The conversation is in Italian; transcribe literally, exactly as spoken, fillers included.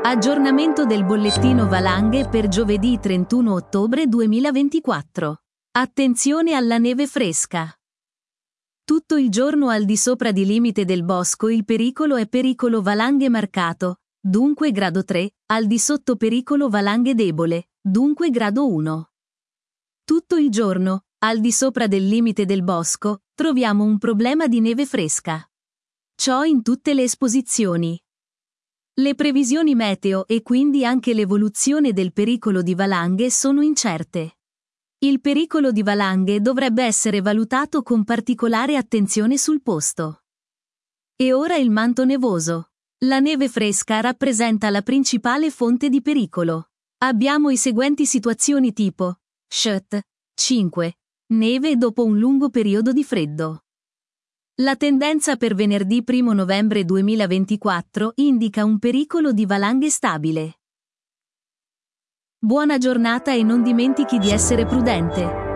Aggiornamento del bollettino valanghe per giovedì trentuno ottobre duemilaventiquattro. Attenzione alla neve fresca. Tutto il giorno al di sopra di limite del bosco il pericolo è pericolo valanghe marcato, dunque grado tre, al di sotto pericolo valanghe debole, dunque grado uno. Tutto il giorno, al di sopra del limite del bosco, troviamo un problema di neve fresca. Ciò in tutte le esposizioni. Le previsioni meteo e quindi anche l'evoluzione del pericolo di valanghe sono incerte. Il pericolo di valanghe dovrebbe essere valutato con particolare attenzione sul posto. E ora il manto nevoso. La neve fresca rappresenta la principale fonte di pericolo. Abbiamo i seguenti situazioni tipo S H T cinque. Neve dopo un lungo periodo di freddo. La tendenza per venerdì primo novembre duemilaventiquattro indica un pericolo di valanghe stabile. Buona giornata e non dimentichi di essere prudente.